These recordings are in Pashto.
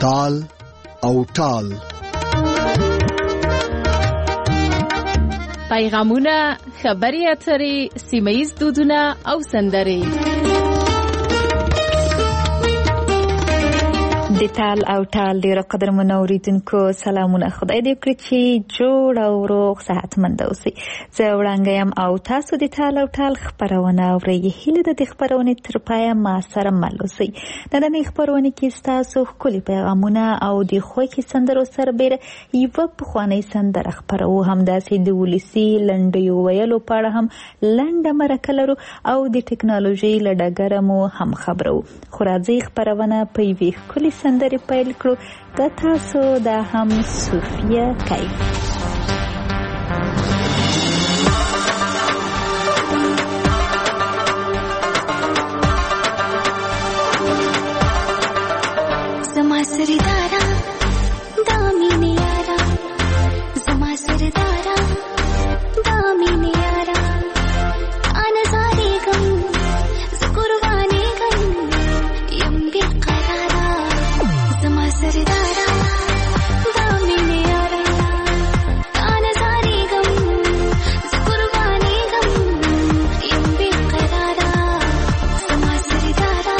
تال او ټال. پیغامونه، خبري اترې، سیمه‌ییز دودونه او سندرې. د تال او ټال ډیرو قدرمنو اوریدونکو سلامونه. خدای دې وکړي چې جوړ او روغ صحتمند اوسئ. زه وړانګه یم او تاسو د تال او ټال خپرونه اورئ. هیله ده د خپرونې تر پایه ما سره مل اوسئ. نننۍ خپرونه کې ستاسو ښکلي پیغامونه او د خوښې سندرو سربیره یوه پخوانۍ سندره خپرو. همداسې د ولسي لنډیو ویلو په اړه هم لنډه مرکه لرو او د ټکنالوژۍ له ډګره مو هم خبرو. خو راځئ خپرونه په یوې ښکلې سندرې پیل کړو. د تاسو دا هم صوفیه کیف. زما سردارا دا مینه یارا، زما سردارا دا مینه یارا، انا زاریگم زقربانی گم یم بیقرارا. زما سردارا دا مینه یارا، انا زاریگم زقربانی گم یم بیقرارا. زما سردارا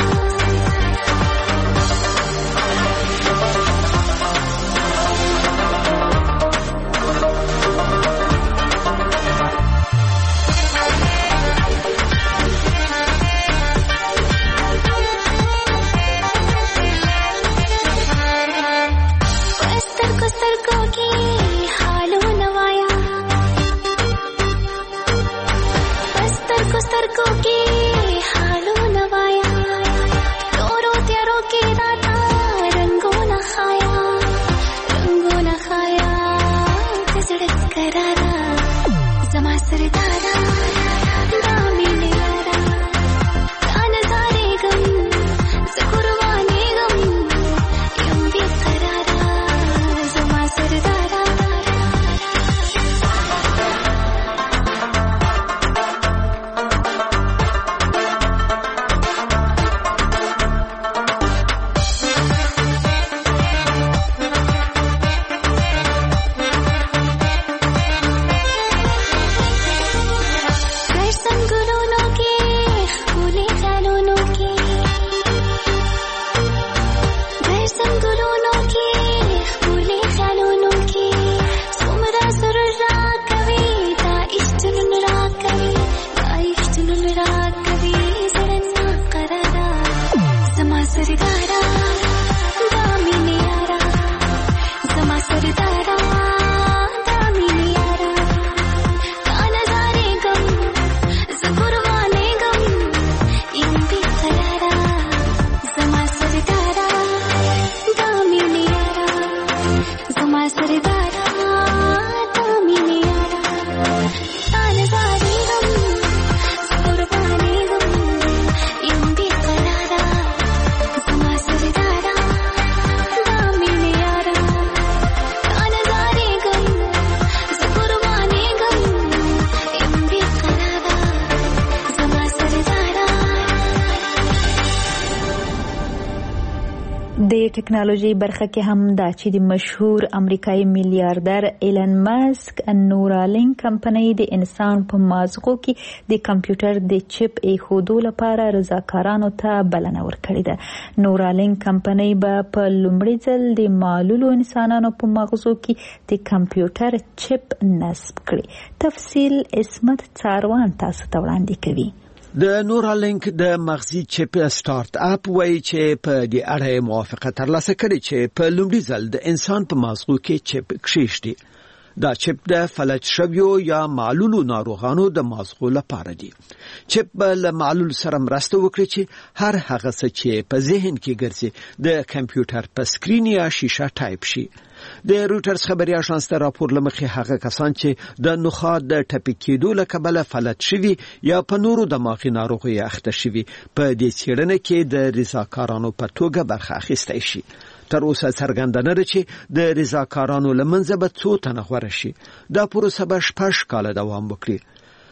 د ټکنالوژي برخه کې هم دا چې د مشهور امریکایي میلیاردر ایلن ماسک نورالینک کمپنۍ د انسان په مازغو کې د کمپیوټر د چپ ایښودو لپاره رضاکارانو ته بلنه ورکړې ده. نورالینک کمپنۍ به په لومړي ځل د معلولو انسانانو په مغزو کې د کمپیوټر چپ نصب کړي. تفصیل عصمت څاروان تاسو ته وړاندې کوي. د نورالینک د مغزي چپ سٹارټ اپ وایي چې په دې اړه موافقه ترلاسه کړې چې په لومړي ځل د انسان په مغزو کې چپ کښېږدي. دا چپ د فلج شویو یا معلولو ناروغانو د مغزو لپاره دی. چپ له معلول سره مرسته وکړي چې هر هغه څه چې په ذهن کې ګرځي د کمپیوټر په سکرین یا شیشه ټایپ شي. د روټرز خبري اژانس ته راپور لمخې هغه کسان چې د نخاع د ټپي کېدو له کبله فلج شوي یا په نورو دماغي ناروغیو اخته شوي په دې څېړنه کې د رضاکارانو په توګه برخه اخیستی شي. تر اوسه څرګنده نه ده چې د رضاکارانو له منځه به څو تنه غوره شي. دا پروسه به 6 کاله دوام وکړي.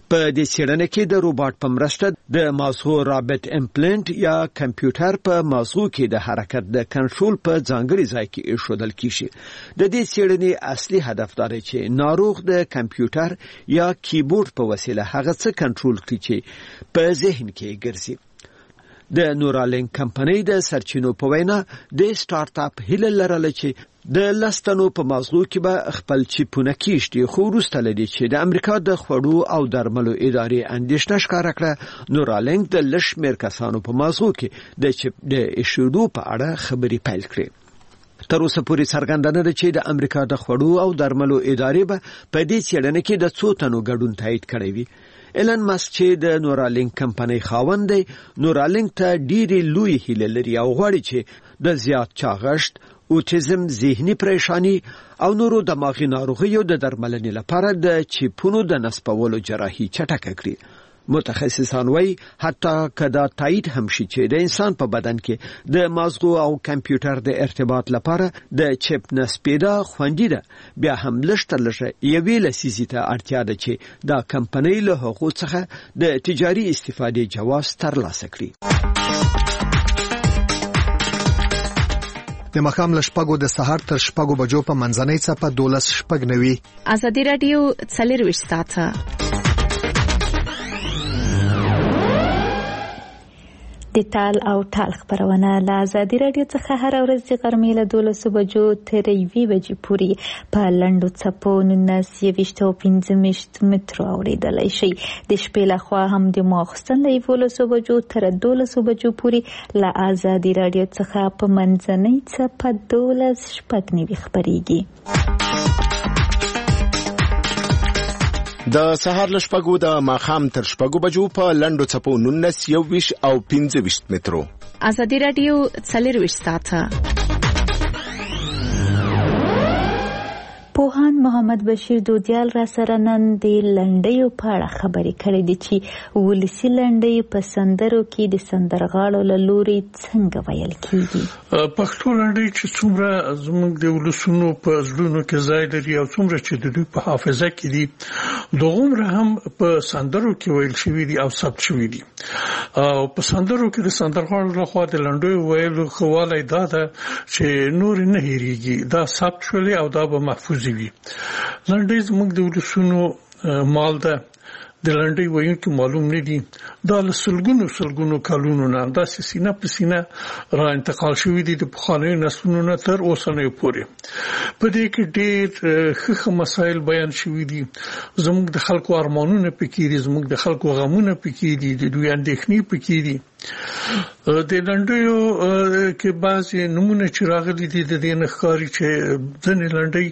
په دې څېړنه کې د روباټ په مرسته د مازغو رابط امپلانت یا کمپیوټر په مازغو کې د حرکت د کنټرول په ځانګړي ځای کې ایښودل کیږي. د دې څېړنې اصلي هدف دا دی چې ناروغ د کمپیوټر یا کیبورډ په وسیله هغه څه کنټرول کړي چې په ذهن کې ګرځي. د نورالینک کمپنۍ د سرچینو په وینا د سٹارټ اپ هیله لرله چې د لستنو په مازغو کې به خپل چیپونه کیشتي، خو وروسته لدی چې د امریکا د خوړو او درملو ادارې اندېښنه ښکاره کړه نورالینک د لشمیر کسانو په مازغو کې د چیپ د ایښودو په اړه خبري پیل کړې. تر اوسه پورې څرګندونه ده چې د امریکا د خوړو او درملو ادارې به په دې څېړنه کې د څو تنو ګډون تایید کړی وي. ایلن ماسک چې د نورالینک کمپنۍ خاوند دی، نورالینک ته ډېری لوی هیله لري او غواړي چې د زیات چاغښت، اوټیزم، ذهني پریشانی او نورو دماغي ناروغیو د درملنې لپاره د چیپونو د نصبولو جراحي چټکه کړي. متخصصان وایي حتی کدا تایید هم شي چې د انسان په بدن کې د مازغو او کمپیوټر د ارتباط لپاره د چیپ نصبیدا خوندي ده، بیا هم لږ یوې لسیزې ته اړتیا ده چې دا کمپنۍ له هغو څخه د تجاري استفادې جواز ترلاسه کړي. د مخام لشپګو د سحر تر شپګو بجو په منځنۍ څپه 12:09 ازادي رادیو 24 ساعته. د تال او ټال خبرونه له ازادي رادیو څخه هر ورځ د غرمې له 12 بجو تر 1 بجې پورې په لنډو څپو 19.15 مترو اوریدلای شي. د شپې لخوا هم د ماخستن له 11 بجو تر 12 بجو پورې له ازادي رادیو څخه په منځنۍ څپه 12:09 خبريږي. د سهار لشپګو د ماخام تر شپګو بجو په لندو چپو 19 او 25 مترو. ازادي رادیو 24 ساعته. پوهان محمد بشیر دودیال را سره نن د لنډیو په اړه خبرې کړې دي چې ولسی لنډۍ په سندرو کې د سندرغاړو له لوري څنګه ویل کیږي. پښتو لنډۍ چې څومره زموږ د ولسونو په زړونو کې ځای لري او څومره چې د دوی په حافظه کې دي، دغومره هم په سندرو کې ویل شوي دي او ثبت شوي دي. او په سندرو کې د سندرغاړو لخوا د لنډیو ویلو خواله دا ده چې نور نه هېریږي، دا ثبت شولې او دا به محفوظ وي. لنډۍ زموږ د ولسونو مال ده. د لنډۍ ویونکي معلوم نه دي، دا له سلګونو کلونو نه داسې سینه په سینه را انتقال شوي دي د پخوانیو نسلونو نه تر اوسنیو پورې. په دې کې ډېر ښه مسایل بیان شوي دي. زموږ د خلکو ارمانونه پکې دي، زموږ د خلکو غمونه پکې دي، د دوی اندېښنې پکې دي. د لنډیو کې بعضې نمونه چې راغلي دي د دې نه ښکاري چې ځینې لنډۍ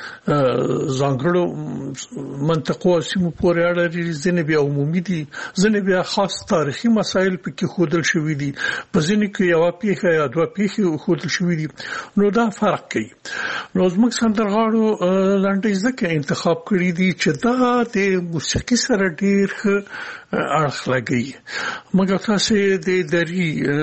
ځانګړو منطقو او سیمو پورې اړه لري، ځینې بیا عمومي دي، ځینې بیا خاص تاریخي مسایل پکې ښودل شوي دي، په ځینې کې یوه پیښه یا دوه پیښې ښودل شوي دي. نو دا فرق کوي. نو زموږ سندرغاړو لنډۍ ځکه انتخاب کړي دي چې دا د موسیقي سره ډېر ښه اړخ لګوي. مګر تاسې د دري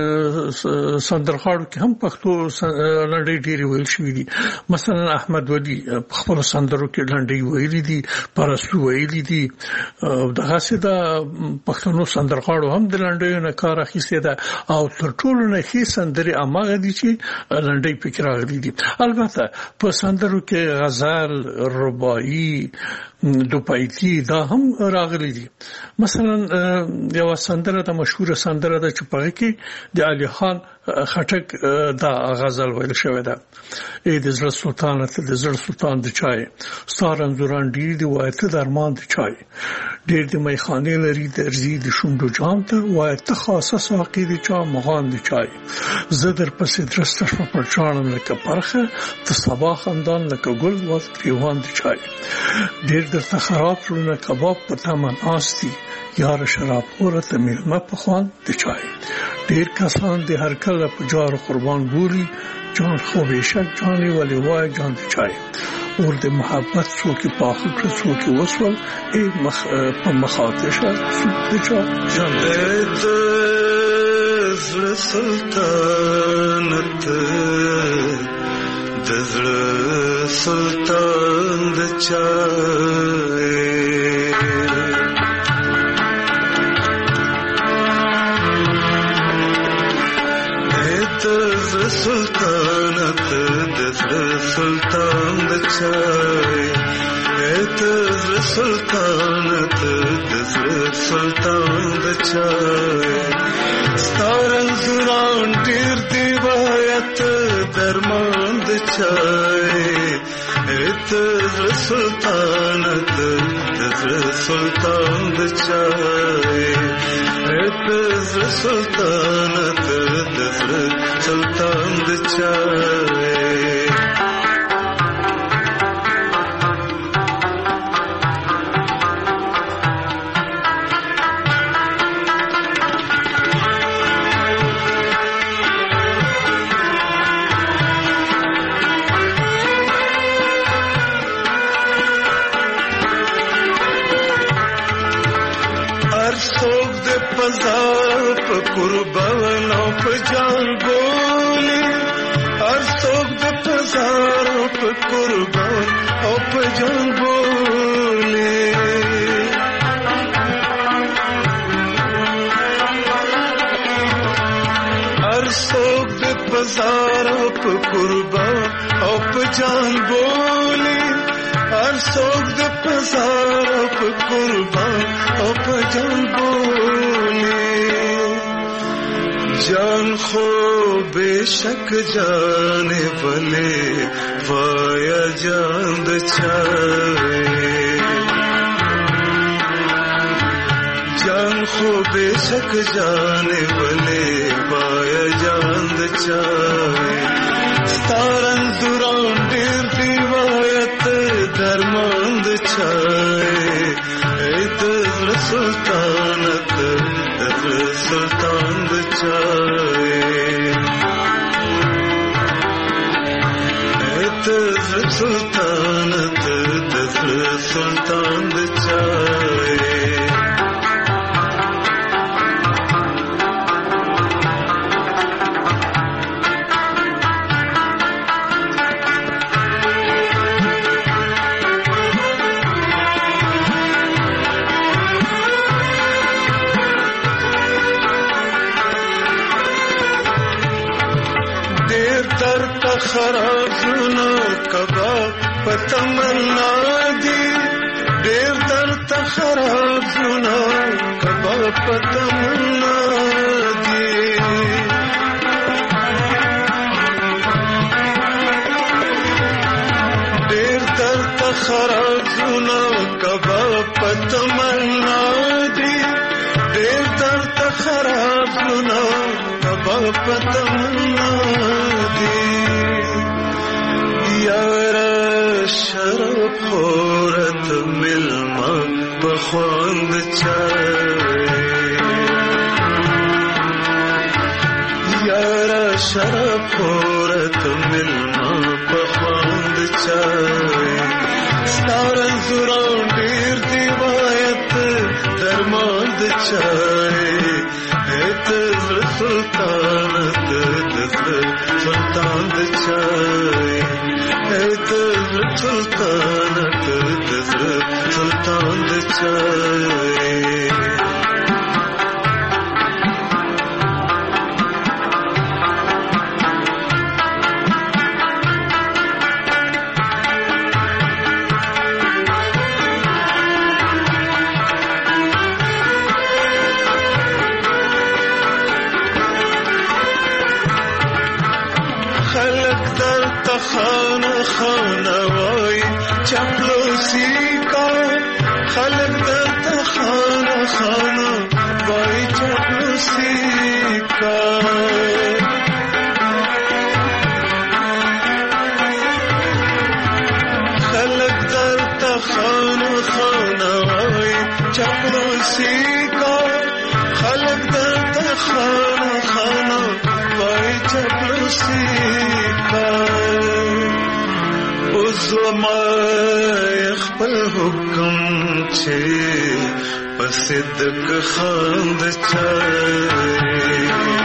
سندرغاړو کې هم پښتو لنډۍ ډېرې ویل شوي دي. مثلا احمد ولی په خپلو سندرو کې لنډۍ ویلي دي، پرستو ویلي دي. دغسې د پښتنو سندرغاړو هم د لنډیو نه کار اخیستی ده او تر ټولو نه ښې سندرې هماغه دي چې لنډۍ پکې راغلي دي. البته په سندرو کې غزل، رباعي، دوپایتي دا هم راغلي دي. مثلا یو سندره د مشهوره سندره ده چې په هغه کې د علي خان خټک دا غزل ویل شوی ده: ای د زړه سلطان ته د زړه سلطان د چای، ستا رنځوران ډېر دي وایه ته د ارمان د چای، ډېر د میخانې لري درځي د شونډو جام ته وایه ته خاصه ساقي د چا مغان د چای، زه در پسې درسته شوه پر چاړم لکه پرخه، ته سبا خندان لکه ګل واز ګریوان د چای، ډېر درته خراب شوونه کباب په تمه ناست دي، یار شراب خوره ته میلمه په خوان د چای، ډېر کسان د هر کله په جارو قربان بولي، جان خو بیشک جانی ولی وای جان د چای، اور د محبت څوکې پاخه کړه څوکې وسول، ای په مخاطشه څوک د چا جان د زړه سلطنت، د زړه سلطان د چای. زړه سلطانت د زړه سلطان د چای زړه سلطانت د زړه سلطان د چای ستارن زران ډیر دی وایت درمان د چای زړه سلطانت د زړه سلطان د چای زړه سلطانت د زړه سلطان د چای قربان او په جان بولي هر څوک د پزار په قربان او په جان بولي هر څوک د پزار په قربان او په جان بولي هر څوک د پزار په قربان او په جان بولي جان خو بشک جان بلے وایا جان د چای جان خو بشک جان بلے وایا جان د چای ستارن دوران ډیر دی وایت درمان د چای د سلطانت د سلطان د چای سلطانت د سلطان د چای خراب زونه کباب پتمنا دی ډیر درد خراب زونه کباب پتمنا دی ډیر درد خراب زونه کباب پتمنا دی ډیر درد خراب زونه کباب پتمنا دی یارا شراب خورت ملما بخواند چای یارا شراب خورت ملما بخواند چای ستارن زران ډیر دی وایت درمان د چای زړه سلطانت د سلطان د چای سلطانت د سلطان د چای خانه خانه وای چپلوسی کا خلق درته خانه خانه وای چپلوسی کا خلق درته خانه خانه وای چپلوسی کا خلق درته خانه خانه وای چپلوسی کا زما خپل حکم چې پسدک خاند چای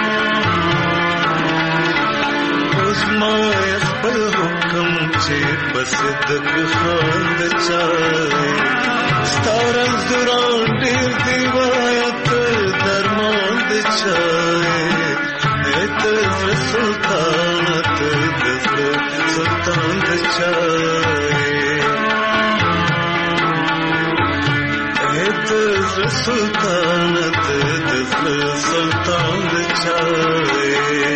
زما خپل حکم چې پسدک خاند چای ستارن دوران ډیر دی وایت درمان د چای سلطانت دزل سلطان دچای دزل سلطانت دزل سلطان دچای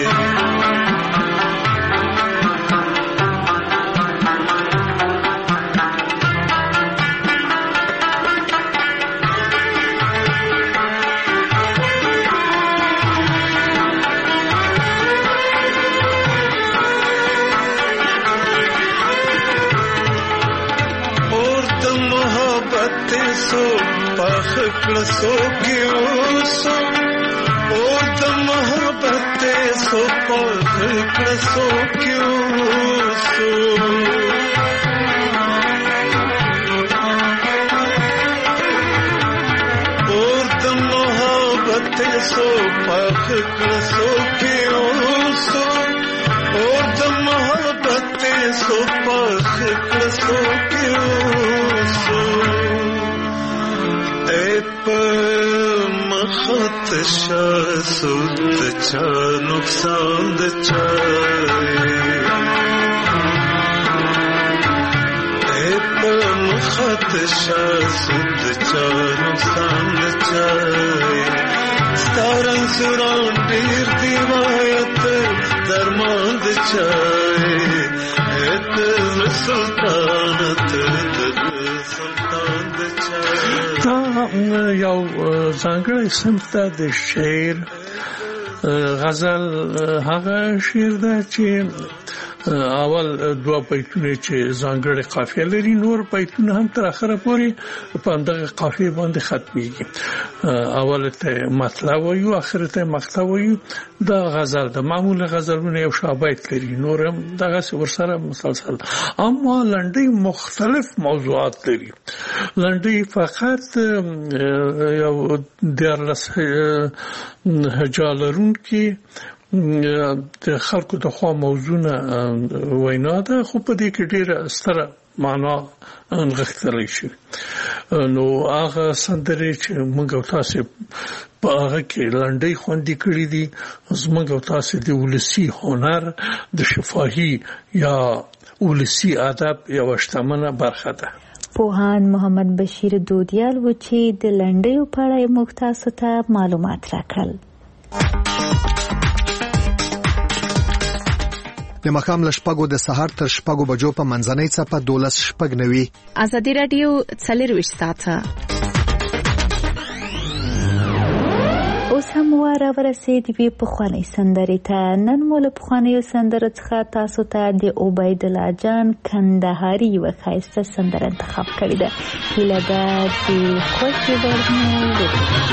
सो क्यों और द मोहब्बत सो पर सो क्यों और द मोहब्बत सो पर सो क्यों और द मोहब्बत सो पर सो क्यों मखत शासुद चा नुकसान दचाए मखत शासुद चा नुकसान दचाए स्तारन सुरान दीर दिवायत दरमान दचाए सुल्तानत सुल्तान दचाए یو ځانګړی صنف ده د شعر غزل هغه شعر ده چې اول دوه بیتونه چې ځانګړی قافیه لري نور بیتونه هم تر اخره پورې په همدغه قافیه باندې ختميږي اول ته مطلب وایو اخر ته مقطع وایو دا غزل ده معمولا غزلونه یو شابایت لري نور هم دغه ورسره مسلسل اما لنډي مختلف موضوعات لري لنډي فقط یو درلس هجالرون کې د خلکو د خوا موضوعونه وینا ده خو په دې کې ډیره ستره معنا انغښتلی شي نو هغه سندرې چې موږ او تاسو په هغه کې لنډۍ خوندې کړې دي زموږ او تاسو د ولسی هنر د شفاهي یا ولسی ادب یو شتمنه برخه ده پوهان محمد بشیر دودیال و چې د لنډۍ په اړه موږ تاسو ته معلومات راکړل د مخام لشپګو د سحر تر شپګو بجو په منځنۍ څپه 12 شپګ نوي ازادي رادیو 40 ساعته اوس هم ورسېد وی په خواني سندرې ته نن مول په خواني سندره څخه تاسو ته د عبید الله جان کندهاري وخایسته سندره انتخاب کړې ده هله د خوشي ورنه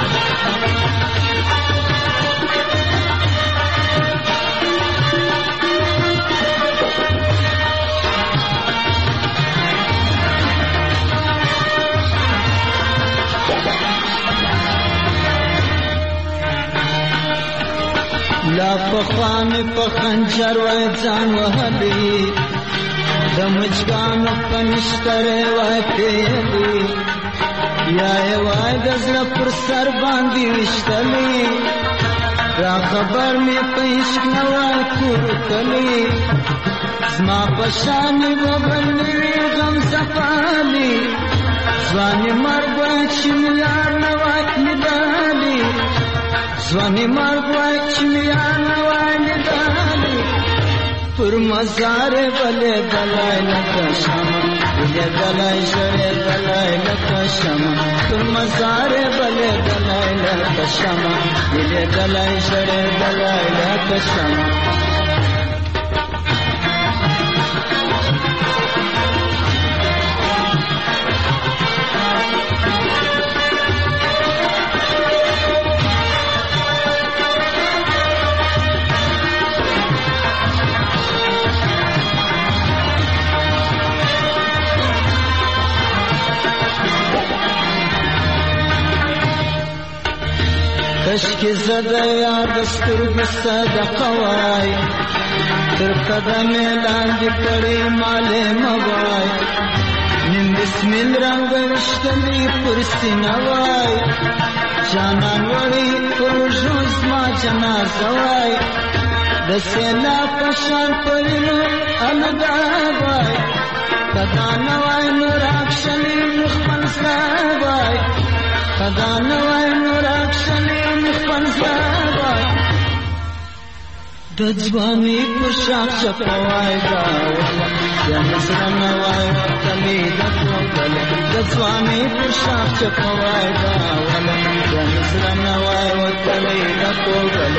لا پخوان پخنجر و ځان وهلي د مچګان په نشتر و پیلي یا وای د زړه پر سر باندې وشتلي را خبر می پېښ نه وای کوتلي زما پشان و بلني غم زفالي ځواني مرګ چې یار نه وای ندالي ځواني مرګ چې یار نه وای ندالي پر مزار بلې دلای لکه شمع بلې دلای شرې دلای لکه شمع پر مزار بلې دلای لکه شمع بلې دلای شرې دلای لکه شمع کشکی زده یاد سترګو صدقه وای تر قدم لاندې پړې مالې موای نن بسمل رنگ وشتلی پر سینه وای جانان وړي پر ژوند ما جنازه وای د دسینا پشان پوینو انگابای کدانوای نوراکشنی مخمن سابای کدانوای نوراکشنی مخمن سابای دجوانی پشان چپوای داولا جنسرنوای وطلی دکوکل دجوانی پشان چپوای داولا جنسرنوای وطلی دکوکل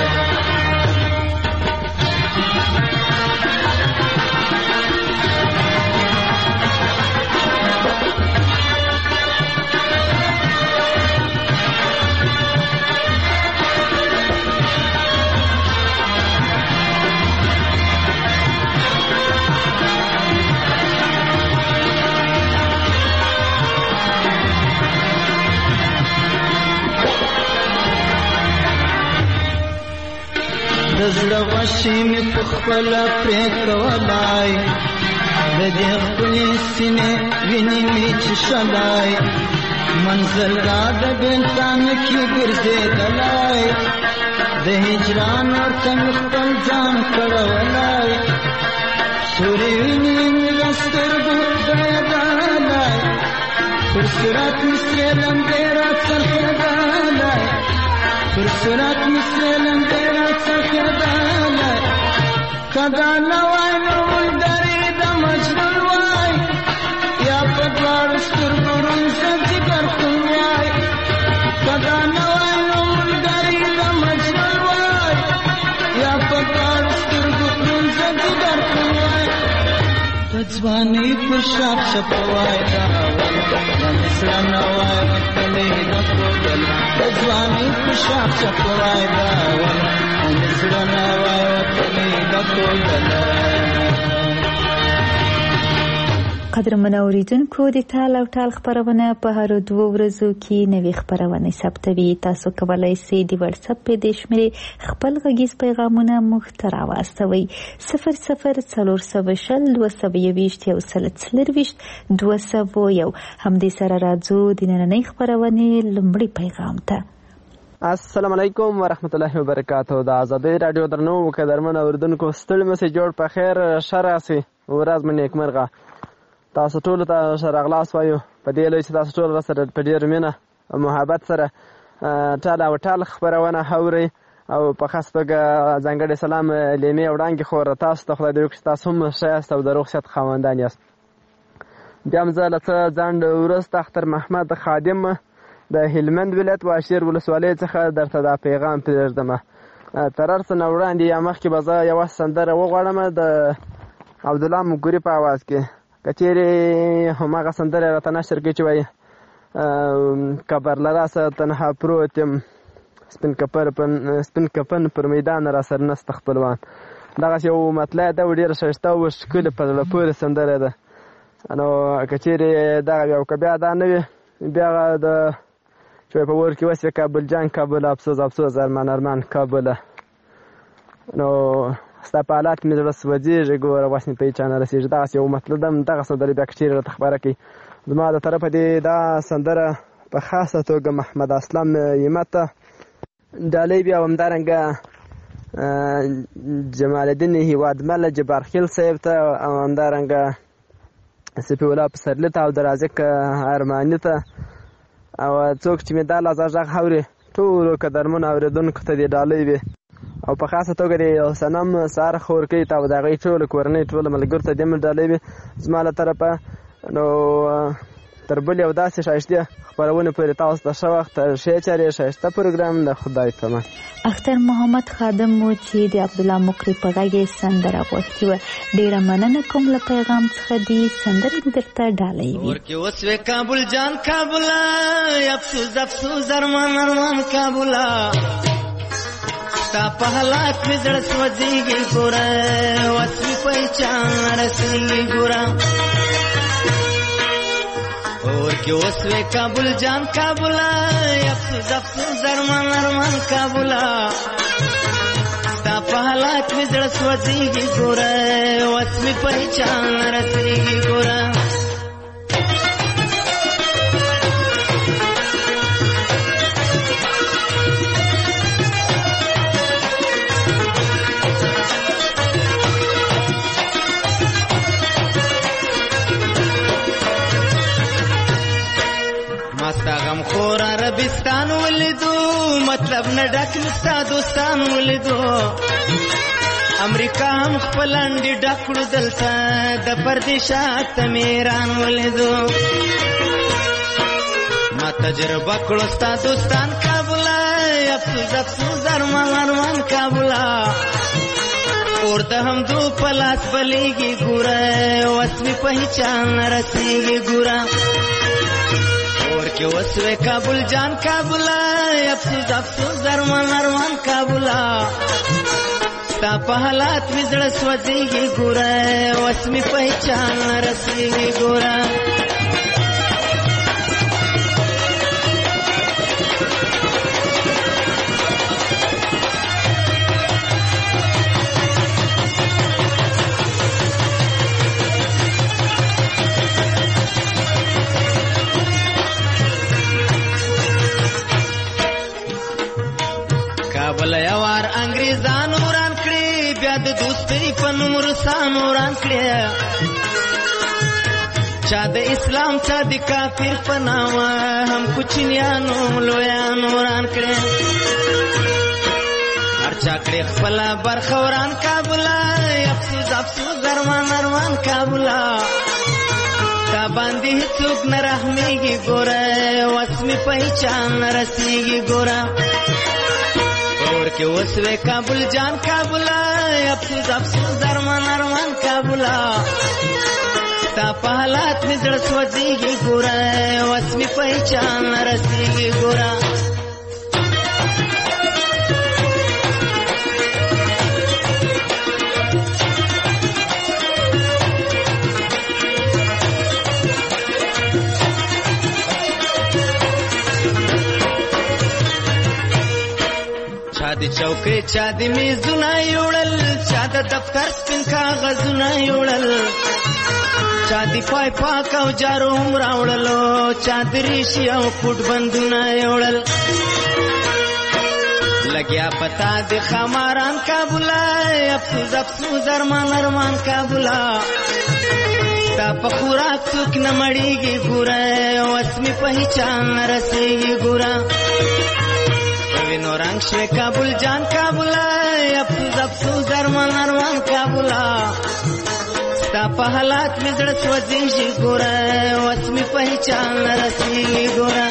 دزړه وشي مې په خپل پرېکولای د دې خپل سینې ویني مې چې شلای منزل را د بلتان کې ګرځېدلای د هجران ورته مې خپل ځان کړولای سوري ویني مې له سترګو بهېدلای پر صراط مې سرې لمبې راڅرخېدلای پر صراط مې سرې لمبې راڅرخېدلای کدا نوای نو ملګري د مجنون وای یا په دواړو سترګو ړوند ځيګر خون وای کدا نوای نو ملګري د مجنون وای یا په دواړو سترګو ړوند ځيګر خون وای د ځوانۍ پر شاپ شپوای داول د مسرانه وای وطلې د کوګل د ځوانۍ پر شاپ شپوای داول د مسرانه وای وطلې د کوګل. قدرمن اوریدونکو د تال او ټال خبرونه په هر 2 ورځو کې نوې خبرونه ثبتوي. تاسو کولی شئ د واتس اپ په دې شمېرې خپل غږیز پیغامونه موږ ته راواستوئ 00402221 همدې سره راځو د نننۍ خبرونې لومړی پیغام ته. السلام علیکم ورحمت الله وبرکاتہ. د آزادۍ رادیو درنو قدرمن اوریدونکو ستړي مې جوړ په خیر شراسي ورځ مې نیکمرغه. تاسو ټول ته راغلاس وایو په دې لوي چې تاسو ټول سره په ډیر مینه او محبت سره ټاله او ټال خبرونه اورئ او په خاص توګه ځانګړی سلام لیمې وړاندې خور تاسو ته خدای دې وکړي تاسو هم ښایست او د روغ صحت خاوندان یاست. بیا هم زه له څه ځنډ وروسته اختر محمد خادم د هلمند ولایت واشیر ولسوالۍ څخه درته دا پیغام پرېږدم. تر هر څه نه وړاندې یا مخکې به زه یوه سندره وغواړم د عبدالله مګوري په آواز کې که چیرې هماغه سندره راته نشر کړي چې وایي کبر له راسه تنها پروت یم سپین کفن پر میدان را سر نسته خپلوان. دغسې یو مطلع ده او ډېره ښایسته او ښکلې په زړه پورې سندره ده. نو که چیرې دغه او که بیا دا نه وي بیا د چې په ور کې وسوې کابل جان کابل افسوس افسوس ارمان ارمان کابله. نو ستا په حالات مې زړه سوځېږي ګوره وس مې په هېچا نه رسېږي. دغسې یو مطلب ده دغه سندرې بیا که چیرې راته خبره کړي زما د طرفه دې دا سندره په خاصه توګه محمد اسلام همت ته ډالۍ بیا همدارنګه جمال الدین هیوادمل جبارخیل صاحب ته او همدارنګه سپي الله پسرلي ته او د رازق ارماني ته او څوک چې مې دا لازه غږ اوري ټولو قدرمنو اورېدونکو ته دې ډالۍ وي او په خاصه توګه د صنم سهار خورکۍ ته او د هغې ټولو کورنۍ ټولو ملګرو ته دې مې ډالۍ وي زما له طرفه. نو تر بل یو داسې ښایستې خپرونې پورې تاسو ته ښه وخت ښې چارې ښایسته پروګرام د خدای په امان. اختر محمد خادم و چې د عبدالله مقری په غږ یې سندره غوښتې وه. ډېره مننه کوم له پیغام څخه دې سندرې دې درته ډالۍ وي. ورکې وسوې کابل جان کابله افسوس افسوس ارمان ارمان کابله ستا په حالات مې زړه سوځېږي ګوره وس مې په هېچا نه رسېږي ګوره ورکې وسوې کابل جان کابله افسوس افسوس ارمان ارمان کابله ستا په حالات مې زړه سوځېږي ګوره وس مې په هېچا نه رسېږي ګوره مطلب نه ډک مستا دوستان ولیدو امریکا هم خپل انډې ډک کړو دلته د پردیشات میران ولیدو ما تجربه کړو ستا دوستان کابله افسوس افسوس ارمان کابله اور د همدو پلاس بلیږي ګوره وسمې پهچان رسیږي ګوره اور کې وسوې کابل جان کابله افسوس افسوس ارمان کابله ستا په حالات مې زړه سوځېږي ګوره وسمې پهچان رسیږي ګوره کابل یوار انګریزانو وران کړي بیا د دوستۍ په نوم روسانو وران کړي چا د اسلام چا د کافر په نامه هم کوچنیانو لویانو وران کړي هر چا کړي خپله برخه وران کابله افسوس افسوس ارمان کابله تا باندې هیڅوک نه رحمېږي ګوره وسمې پهچان نه رسېږي ګوره اور کې وسوې کابل جان کابله افسوس افسوس ارمان کابله ستا په حالات مې زړه سوځېږي ګوره وسمې پهچان نه رسېږي ګوره چا د چوکۍ چا د میزونه یوړل چا د دفتر سپین کاغذونه یوړل چا د پای پاک او جارو هم راوړلو چا د ریشي او پټ بندونه یوړل لګیا پتا د خماران کابله افسوس افسوس ارمان کابله ستا په خوراک څوک نه مړېږي ګوره وسمې پهچان نه رسېږي ګوره وینو رنگ شوی کابل جان کابله افسوس افسوس ارمان کابله ستا په حالات مې زړه سوځېږي ګوره وسمې پهچان نه رسېږي ګوره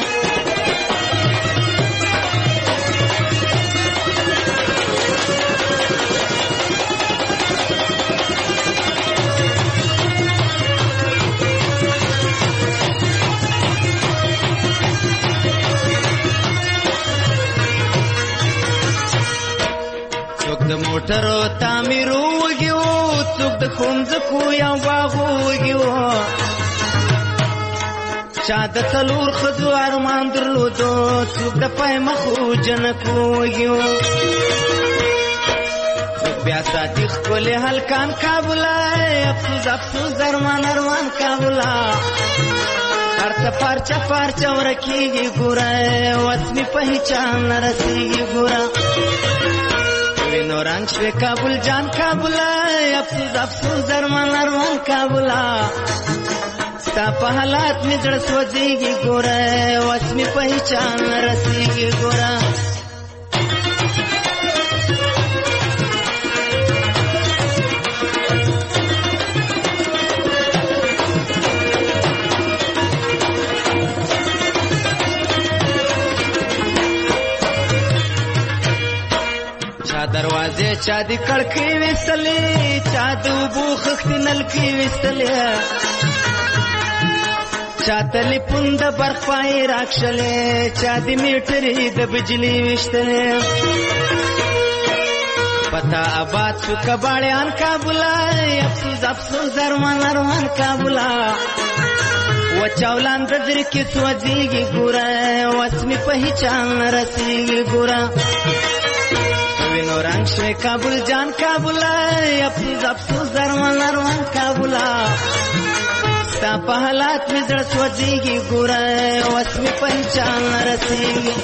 څوک د موټرو تعمیرو وږي وو څوک د ښوونځکو یا باغو وږي وو چا د څلور ښځو ارمان درلودو څوک د پای مخو جنکو وږي وو څوک بیا ساتي ښکلې هلکان کابله افسوس افسوس ارمان کابله هر څه پارچه ورکېږي ګوره وسمې پهچان نه رسېږي ګوره وینو رنگ شوی کابل جان کابله افسوس افسوس ارمان کابله ستا په حالات مې زړه سوځېږي ګوره وسمې پهچان نه رسېږي ګوره دروازې چا د کړکۍ ویستلې چا د اوبو خښتې نلکې ویستلې چا تلیفون د برق پای راکښلې چا د میټرې د بجلي ویشتلې پتا آباد شو کباړیان کابله افسوس افسوس ارمان کابله وچاولان د زړه کې سوځېږي ګوره وسمې پهچان نه رسېږي ګوره وینو رنگ شوی کابل جان کابله افسوس افسوس ارمان کابله ستا په حالات مې زړه سوځېږي ګوره وسمې پهچان نه رسېږي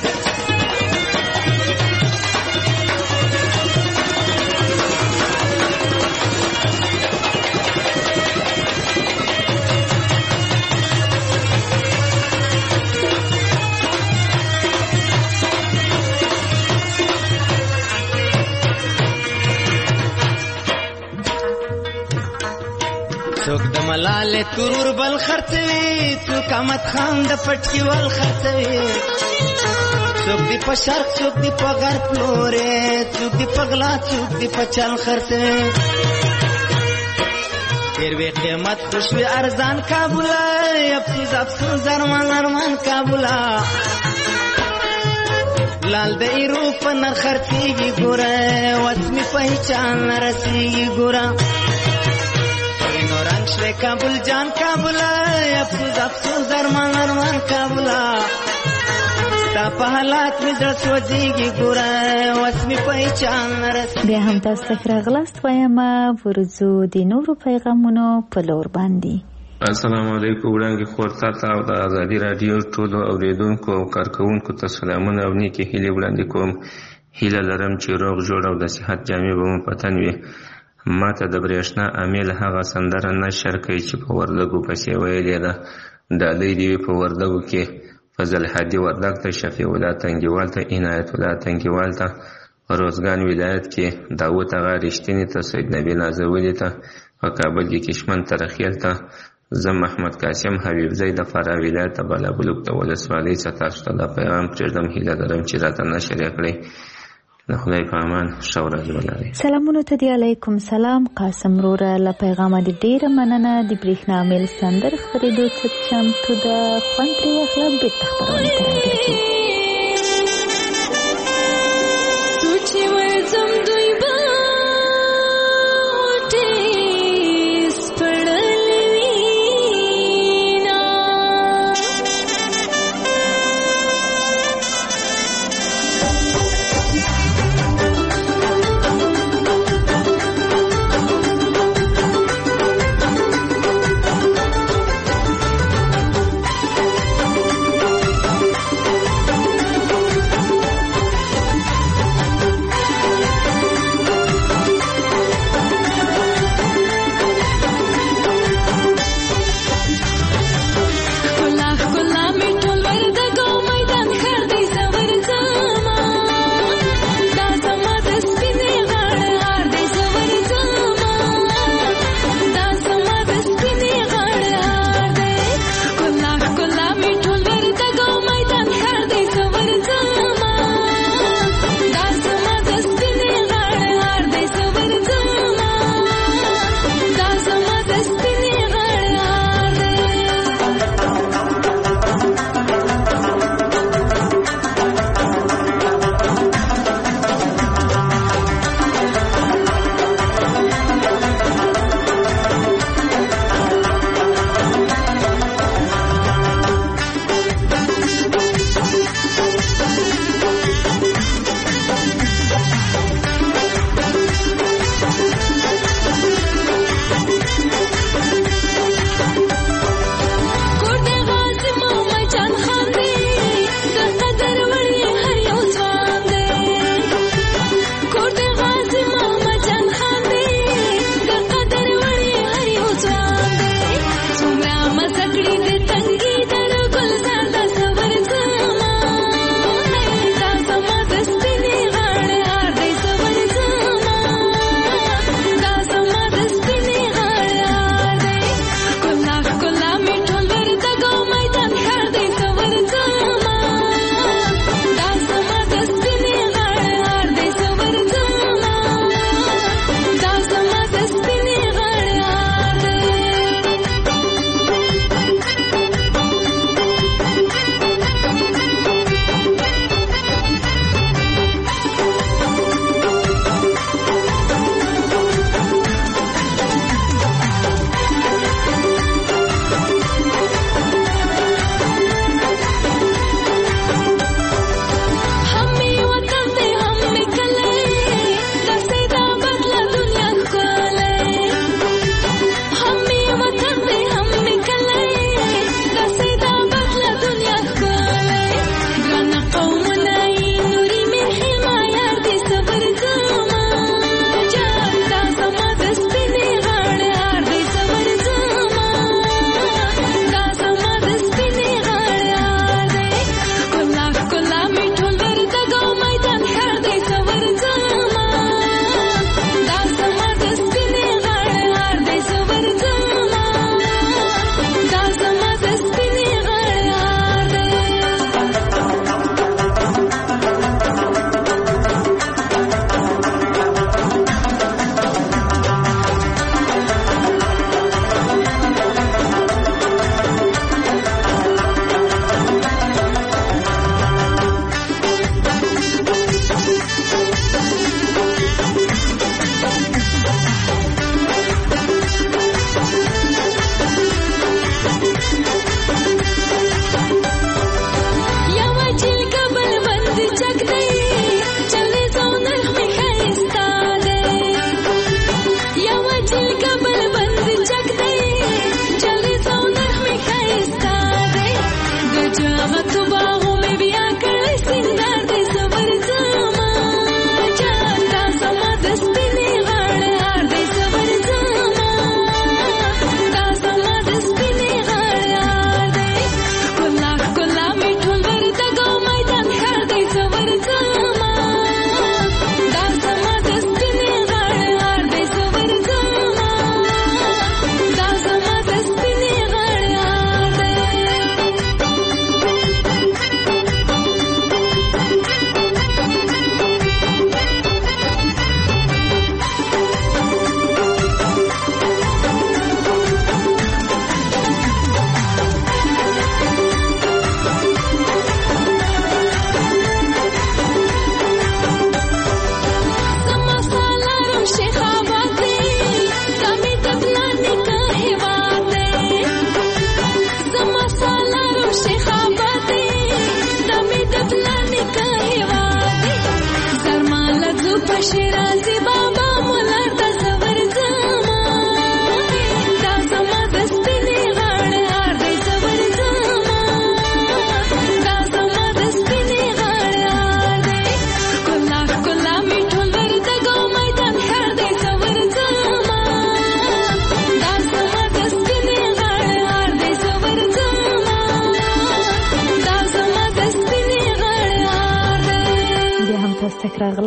څوک د ملالې ترور بل خرڅوي څوک احمد خان د پټکي ول خرڅوي څوک دی په شرق څوک دی په غرب لورې څوک دی په غلا څوک دی په چل خرڅوي تیر وی قیمت خوشوي ارزان کابولا افسوس افسوس ارمان ارمان کابولا لال د ایرو په نر خرڅيږي ګوره وسمي پہچان رسيږي ګوره رنگ شوی کابل جان کابولا افسوس افسوس ارمان ارمان کابولا ستا په حالات می زړه سوځيږي ګوره وسمي پہچان رسيږي. بیا هم تاسو ته راغلاست وایم ورځو د نورو پیغامونو په لور باندې. السلام علیکم وړاندې خورتا ته او د ازادي رادیو ټولو اوریدونکو او کارکونکو ته سلامونه او نیکی هیلې وړاندې کوم. هیله لرم چې روغ جوړ او د صحت جامې به مو په تن وي. ما ته د برېښنا امیل هغه سندره نشر کوي چې په وردګو پسې ویلې ده. ډالۍ دې په وردګو کې فضل حدی وردګ ته شفیع الله تنګیوال ته عنایت الله تنګیوال ته روزګان ولایت کې داوود اغا رښتینی ته سید نبی نازولی ته په کابل کې کشمن ترخیل ته زم محمد قاسم حبیب زید فرا ولایت بلابلوک ته ولسوالۍ څخه تاسو ته د پیغام پرېږدم. هیله لرم چې راته نشر کړئ. د خدای په امان ښه ورځ ولرئ. سلامونه ته دی. علیکم سلام قاسم وروره له پیغامه دې ډېره مننه. د برېښنا میل سندر خپرېدو څه چمتو ده خوند ترې واخله بېرته خپرونې ته راګرځو.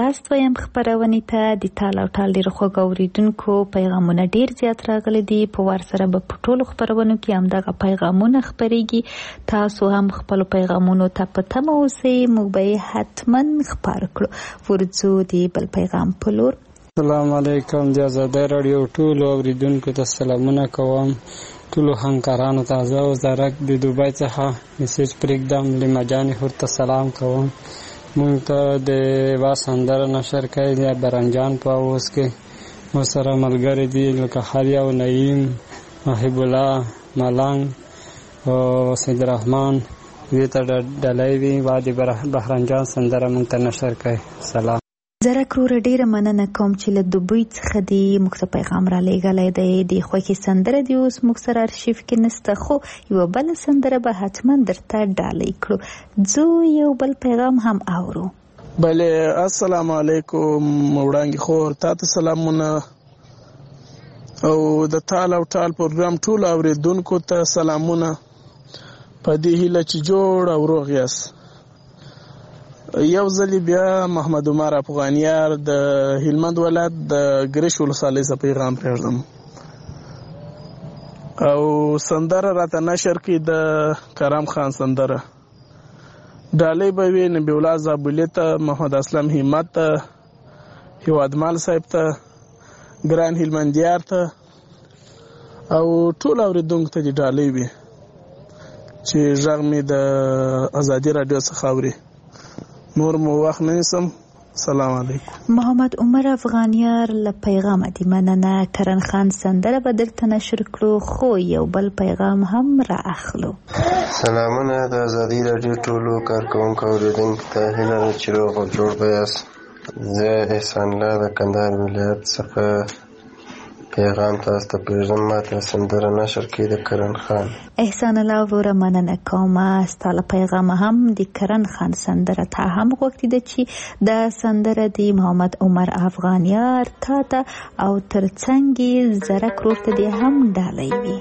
راغلاست ویم خبرونې ته د تال او ټال ډېر خوږ اورېدونکو پیغامونه ډېر زیات راغلي دي. په ورسره به په ټولو خبرونو کې همدغه پیغامونه خپرېږي. تاسو هم خپلو پیغامونو ته په تمه اوسئ، موږ به یې حتما خپاره کړو. ورځو د بل پیغام په لور. السلام علیکم. د آزادۍ راډیو ټولو اورېدونکو ته سلامونه کوم. ټولو همکارانو ته زه وزارت د دوبۍ څخه میسج پرېږدم. لیما جانې هور ته سلام کوم. مونږ ته د یوه سندره نشر کړې ده برنجان په اوس کې. ورسره ملګري دي لکه خالیا او نعیم، محب الله، ملنګ او سید رحمان. دوی ته ډالۍ وي و د بهرنجان سندره مونږ ته نشر کړې. سلام. زره کروره ډیره مننه کوم چې له دوبۍ څخه دی موږ ته پیغام را لېږلی دی. د خوښې سندره دی اوس موږ سره ارشیف کې نسته، خو یوه بله سندره به حتما درته ډالۍ کړو. ځو یو بل پیغام هم اورو. بله، السلام علیکم. وړانګې خور تا ته سلامونه او د تال او ټال پروګرام ټولو اورېدونکو ته سلامونه په دې هیله چې جوړ او روغ یاست. یو ځلې بیا محمد عمر افغانیار د هلمند ولایت د ګرش ولسوالۍ څخه پیغام پرېږدم او سندره راته نشر کړي د کرم خان سندره. ډالۍ به وي نبي الله زابلي ته، محمد اسلم همت ته، هیوادمال صاحب ته، ګران هلمندیار ته او ټول اورېدونکو ته دې ډالۍ وي چې غږ مې د ازادي راډیو څخه اوري. نور مو وخت نه نیسم. سلام علیکم. محمد عمر افغانیار له پیغامه دی مننه. کرن خان سندره به درته نشر کړو، خو یو بل پیغام هم را اخلو. سلامونه د ازادي راډیو ټولو کارکوونکو اورېدونکو ته هیله ده چې روغ او جوړ به یاست. زه احسان الله د کندهار ولایت څخه پیغام تاسو ته پرېږدم. ماته سندره نشر کړي د کرن خان. احسان الله وروره مننه کومه. ستا له پیغامه هم د کرن خان سندره تا هم غوښتې ده چې دا سندره د محمد عمر افغانیار تا ته او تر څنګ یې زره کرور ته دې هم ډالۍ وي.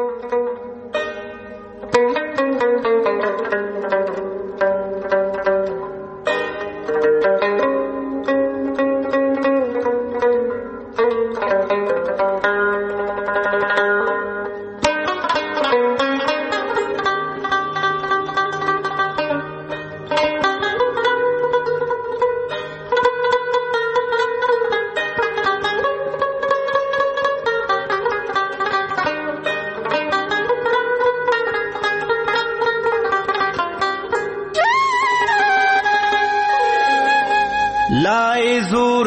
لائے زور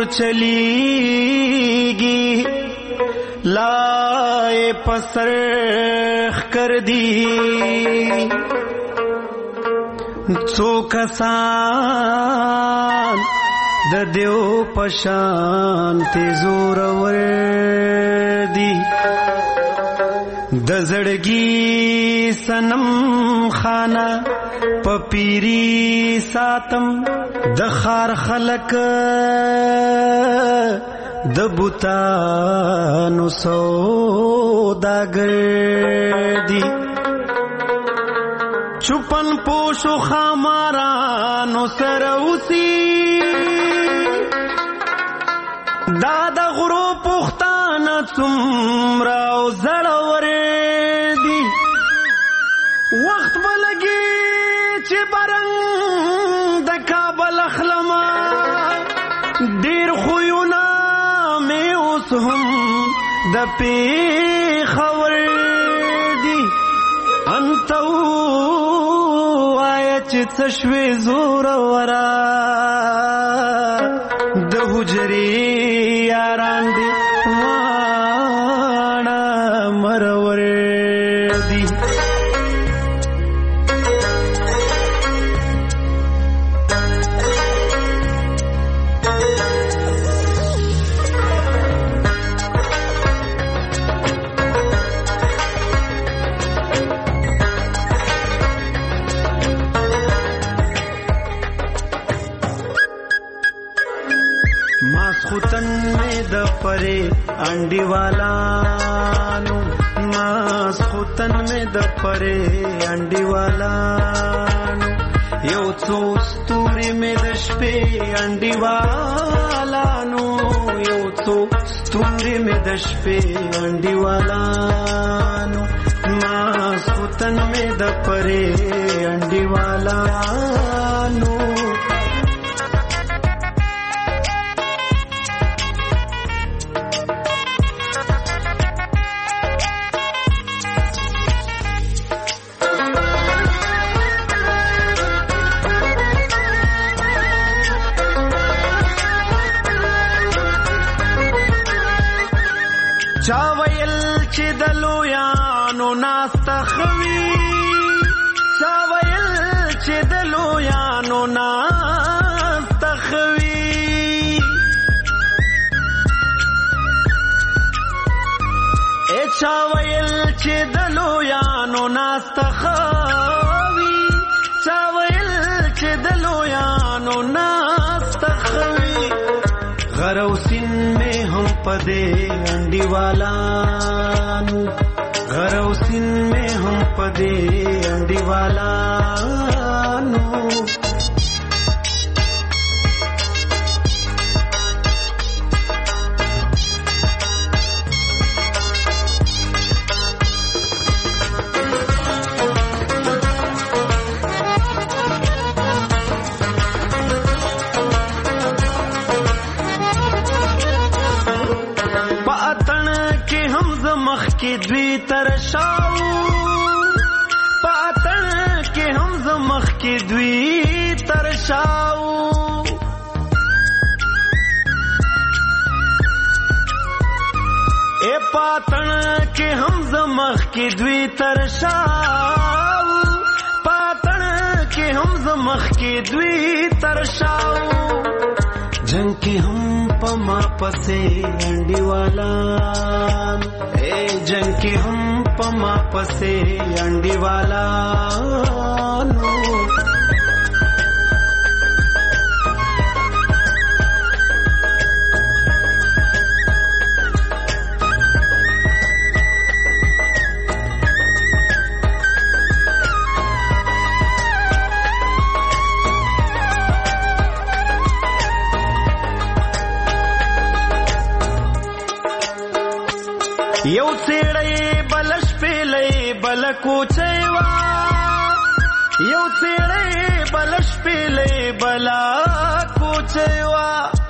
چلیگی لائے پسرخ کر دی څو کسان د دیو پشان تی زور ور دی د زړګي سنم خانه پپیری ساتم د خار خلق د بوتانو سوداګر دی چوپن پوشو خامارانو سروسی دا د غرو پختانه څومره او زړور دی وخت بلګي چې برنګ د کابل اخلما ډیر خوونه مې اوس هم د پیښور دی انتو آیا چې څه شوې زور ورا د حجرې یاران دی وانا مرور دی ماسخوتن میں دپرے انڈی والانو ماسخوتن میں دپرے انڈی والانو یو څو ستوري مې د شپې انډیوالانو یو څو ستوري مې د شپې انډیوالانو ماسوتن مې د پرې انډیوالانو چا ویل چې د لویانو ناسته خوي چا ویل چې د لویانو ناسته خوي چا ویل چې د لویانو ناسته خوي چا ویل چې د لویانو ناسته خوي غروسین میں ہم پدے انڈیوالانو غروسین میں ہم پدے انڈیوالانو کی دوی ترشاو پاتن کې هم زمخ کې دوی ترشاو اے پاتن کې هم زمخ کې دوی ترشاو پاتن کې هم زمخ کې دوی ترشاو جنگ کې هم پما پسې انډیوالان جنگ کی ہم پما پسے انڈیوالانو یو سیړی بلش پیلې بل کوچېوا یو سیړی بلش پیلې بل کوچېوا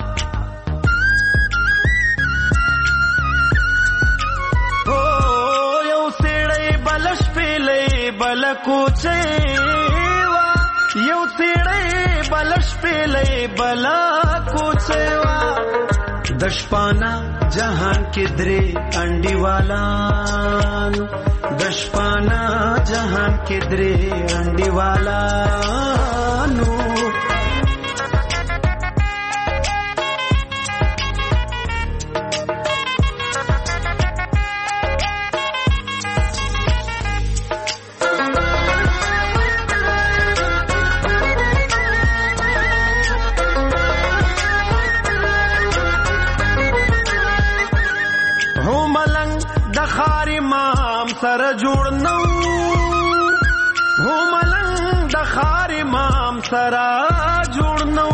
او یو سیړی بلش پیلې بل کوچېوا یو سیړی بلش پیلې بل کوچېوا دشپانا جہان کے درے انڈیوالانو دشپانا جہان کے درے انڈیوالانو سر جوړ نو هو ملنګ د خار امام سره جوړ نو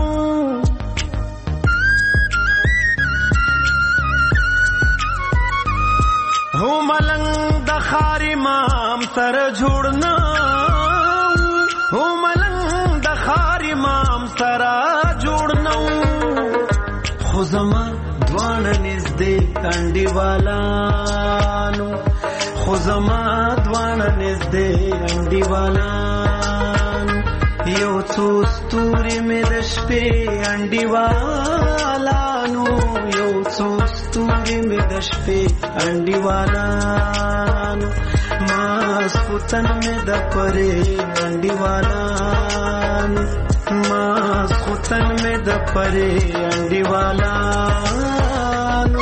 هو ملنګ د خار امام سره جوړ نو هو ملنګ د خار امام سره جوړ نو خو زما دوانه نږدې انډیوالانو خو زما دوانه نږدې انډیوالانو یو څو ستوري مې د شپې انډیوالانو یو څو ستوري مې د شپې انډیوالانو ماسخوتن مې د پرې انډیوالانو ماسخوتن مې د پرې انډیوالانو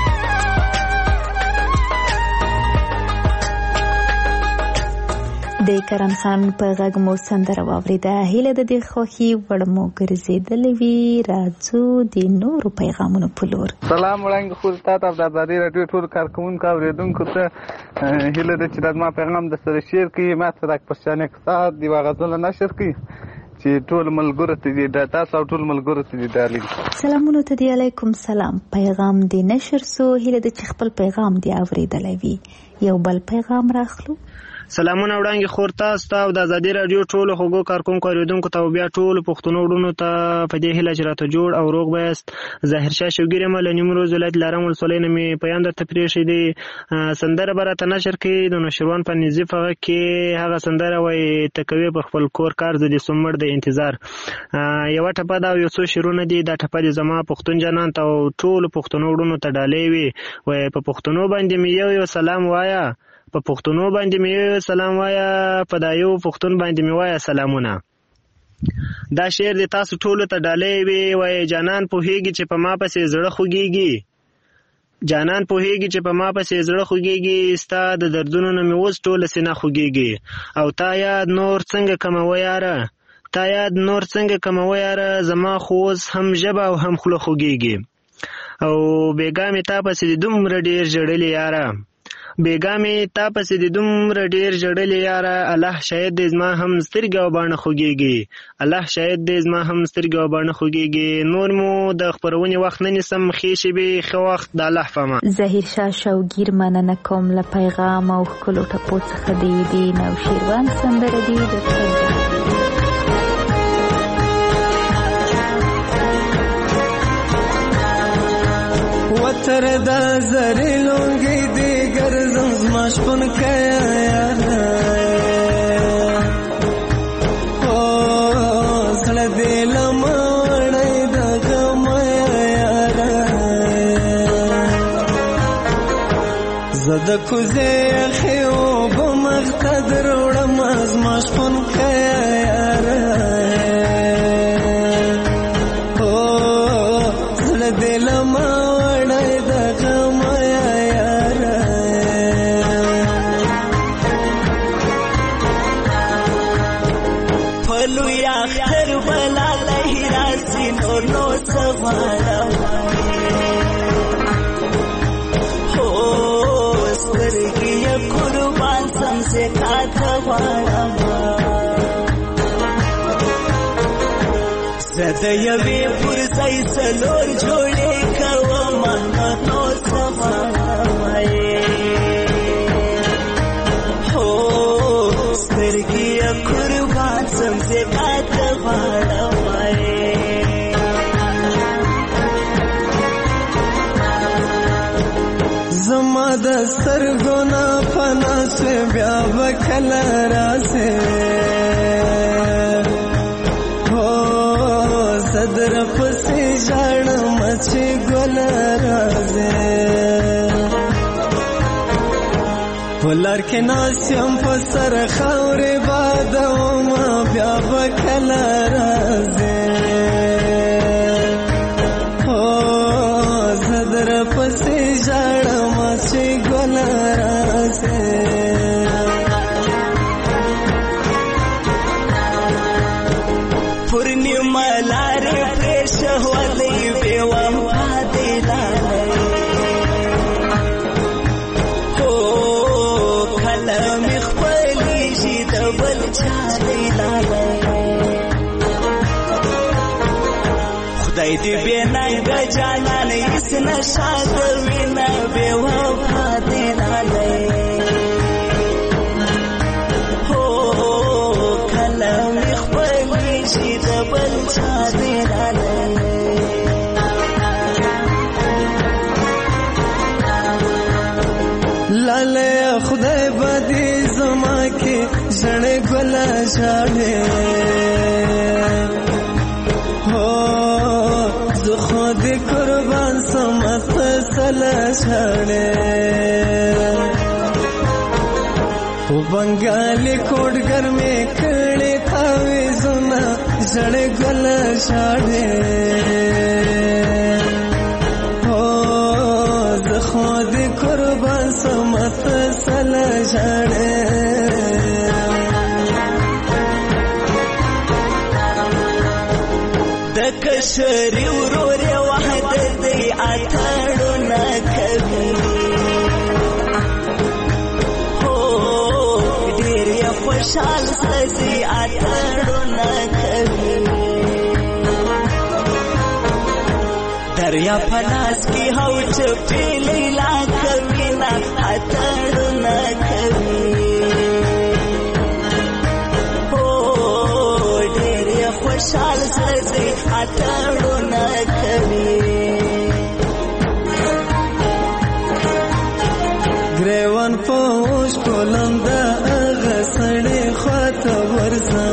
د د کرم خان په غږ مو سندره واورېده. هیله د دې خوښي وړ مو ګرځېدلې وي. راځو د نورو پیغامونو په لور. سلام وړاندې خو تاسو د آزادۍ راډیو ټول کارکونکو اوریدونکو ته هیله ده چې دا ما پیغام د سره شیر کړئ. ما ته د پښتنې کتاب دی غزل نشر کړئ چې ټول ملګرو ته دې تاسو او ټول ملګرو ته دې ډالۍ. سلامونه ته دی. علیکم سلام. پیغام دی نشر سو. هیله ده چې خپل پیغام دی اوریدلې وي. یو بل پیغام راخلو. سلامونه وړاندې خور تاسو ته او د آزادۍ راډیو ټولو خوږو کارکونکو اوریدونکو ته او بیا ټولو پښتنو وروڼو ته په دې هیله چې راته جوړ او روغ بیاست. ظاهر شاه شوګیر یم له نیمروز ولایت لارم ولسوالۍ نه مې پیغام درته پرېښی دی. سندره به راته نشر کړي د نوشیروان په نظیف هغه کې هغه سندره وایي ته کوې پر خپل کور کار زه دې سومړ د انتظار. یوه ټپه ده او یو څو شعرونه دي. دا ټپه دې زما پښتون جانان ته او ټولو پښتنو وروڼو ته ډالۍ وي. وایي په پښتنو باندې مې یو سلام وایه، په پښتنو باندې مې سلام وایا، په دا یو پښتون باندې مې وایا سلامونه. دا شعر د تاسو ټولو ته ډالۍ وي. وایي جانان پوهیږي چې په ما پسې زړه خوږیږي، جانان پوهیږي چې په ما پسې زړه خوږیږي، ستا د دردونو نه مې اوس ټوله سینه خوږیږي. او تا یاد نور څنګه کموه یاره، تا یاد نور څنګه کموه یاره، زما خو اوس هم ژبه او هم خوله خوږیږي. او بیګا مې تا پسې دومره ډېر ژړلې یاره، بیګا مې تا پسې د دومره ډېر ژړلې یاره، الله شاید دې زما هم سترګې او باڼه خوږیږي، الله شاید دې زما هم سترګې او باڼه خوږیږي. نور مو د خپرونې وخت نه نیسم، ښې شېبې ښه وخت د الله په امان. ظاهر شاه شوګیر مننه کوم له پیغام او ښکلو ټپو څخه دی. د نوشیروان سندره دی د وتر دا زری لونگی دیگر زمزماش پن کیا یارا، او سڑ دیل ماڑی دا گمایا یارا، زد کزی اخیو بمختدر وڑم ازماش پن کیا یارا، او سڑ دیل زده یوی پرزای سلور جوڑی کوام نو سوارمائی، ہو سترگی قربان سمزے بات وارمائی. زما دستر گونا پنا سے بیا بکل راسے، صدر پسی جاڑ مچی گل رازے، ولر کے ناسیم پسر خور بادو ما بیا بکل رازے، صدر پسی جاڑ مچی گل رازے. پورنیما لارې پرېښه ولې بې وفا دې لالی، هو کله مې خپلېږي د بل چا دې لالی، خدای دې بې ننګه جانان هېڅ نشه کوي نه بې وفا دې لالی، هو کله مې خپلېږي د بل چا دې لالی. لالی خدای به دې زما کې ژړې ګله ژاړې، هو زه خو دې قربان سم ته سله ژاړې، و بنګالي کوډګر مې کړې تاوې زما ژړې ګله ژاړې، هو زه خو دې قربان سم ته سله ژاړې. کشري ورور وحدت دی اتړونه کوي هو ډېر یې خوشحال سزي اتړونه کوي دریا پلاس کی هو چپی لیلا کوي نا اتړونه کوي خوشحال سزي اتړونه کوي ګریوان پوش کولند غسړې خاطه ورځه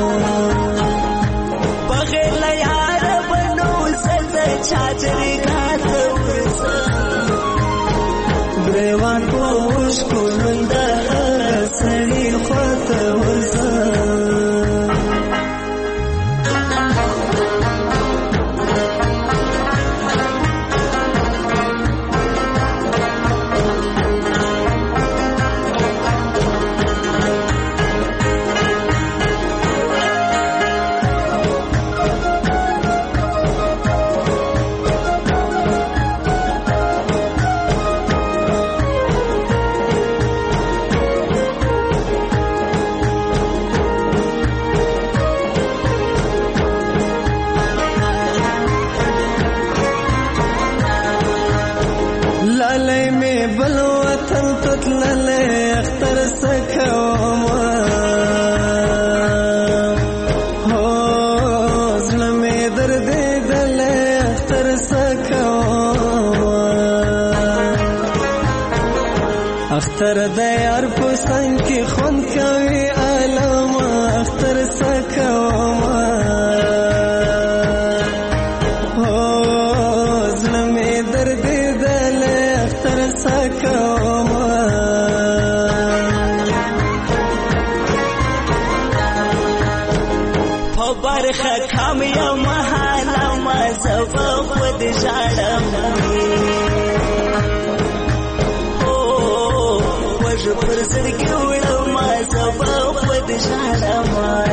بغیر یار بنو زده چاچري غاته ورځه ګریوان پوش کولند غسړې خاطه ورځه اختر د یار پسند کی خون کوي علم اختر سکوما هو زلمه درد دل اختر سکوما په برخه کم یم حاله ما زبا خود ژړم پر زړګي وړم ما زبا خود ژړم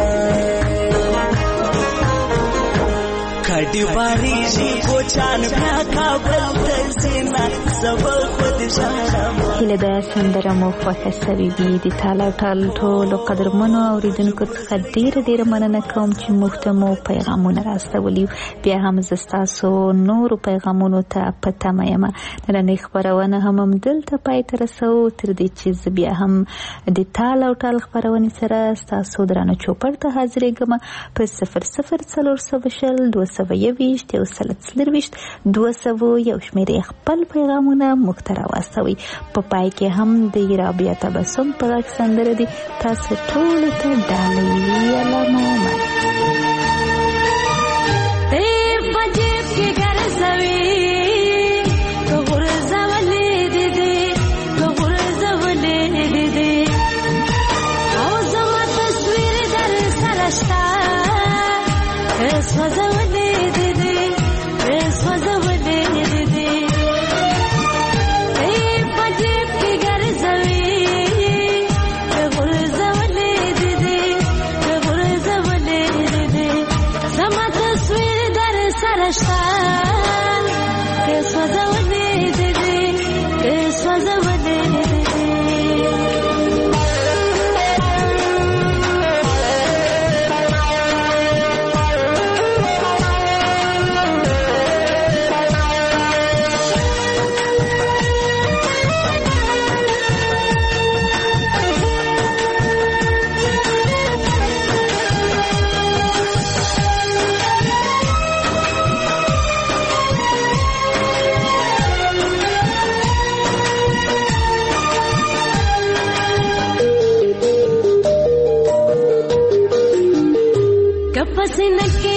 کډي باریږي کوچان بیا کابل ته ځینه زبا خود ژړم هیله ده سندره مو خوښه سوي وي د تاله ټال ټولو قدرمنو اورېدونکو څخه ډېره مننه کوم چې موږ ته مو پیغامونه راستولي بیا هم زه ستاسو نورو پیغامونو ته په تمه یم نننۍ خپرونه هم همدلته پای ته رسوو تر دې چې زه بیا هم د تال او ټال خپرونې سره ستاسو درانه چوپړ ته حاضرېږم په 00402021 201 شمېرې خپل پیغامونه موږ ته راواستوئ په پای کې هم د رابعه تبسم په غږ سندره دي تاسو ټولو ته ډالۍ علامه पसीने के